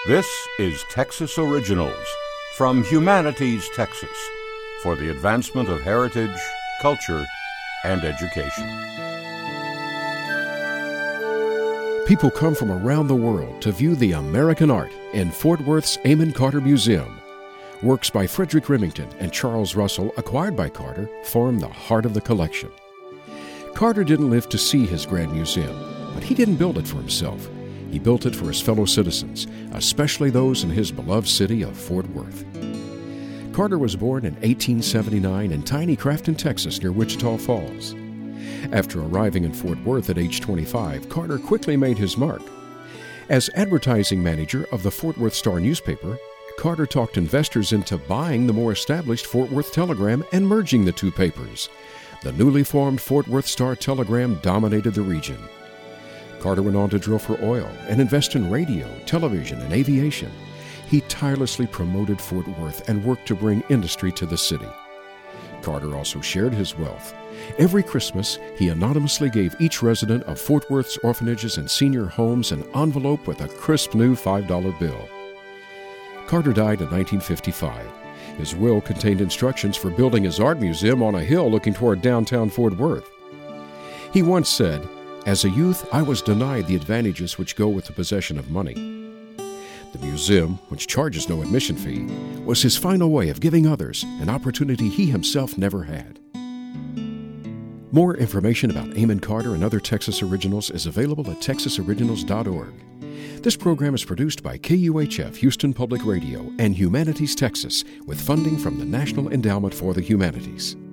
This is Texas Originals from Humanities, Texas, for the advancement of heritage, culture, and education. People come from around the world to view the American art in Fort Worth's Amon Carter Museum. Works by Frederick Remington and Charles Russell, acquired by Carter, form the heart of the collection. Carter didn't live to see his grand museum, but he didn't build it for himself. He built it for his fellow citizens, especially those in his beloved city of Fort Worth. Carter was born in 1879 in tiny Crafton, Texas, near Wichita Falls. After arriving in Fort Worth at age 25, Carter quickly made his mark. As advertising manager of the Fort Worth Star newspaper, Carter talked investors into buying the more established Fort Worth Telegram and merging the two papers. The newly formed Fort Worth Star Telegram dominated the region. Carter went on to drill for oil and invest in radio, television, and aviation. He tirelessly promoted Fort Worth and worked to bring industry to the city. Carter also shared his wealth. Every Christmas, he anonymously gave each resident of Fort Worth's orphanages and senior homes an envelope with a crisp new $5 bill. Carter died in 1955. His will contained instructions for building his art museum on a hill looking toward downtown Fort Worth. He once said, "As a youth, I was denied the advantages which go with the possession of money." The museum, which charges no admission fee, was his final way of giving others an opportunity he himself never had. More information about Amon Carter and other Texas Originals is available at texasoriginals.org. This program is produced by KUHF Houston Public Radio and Humanities Texas with funding from the National Endowment for the Humanities.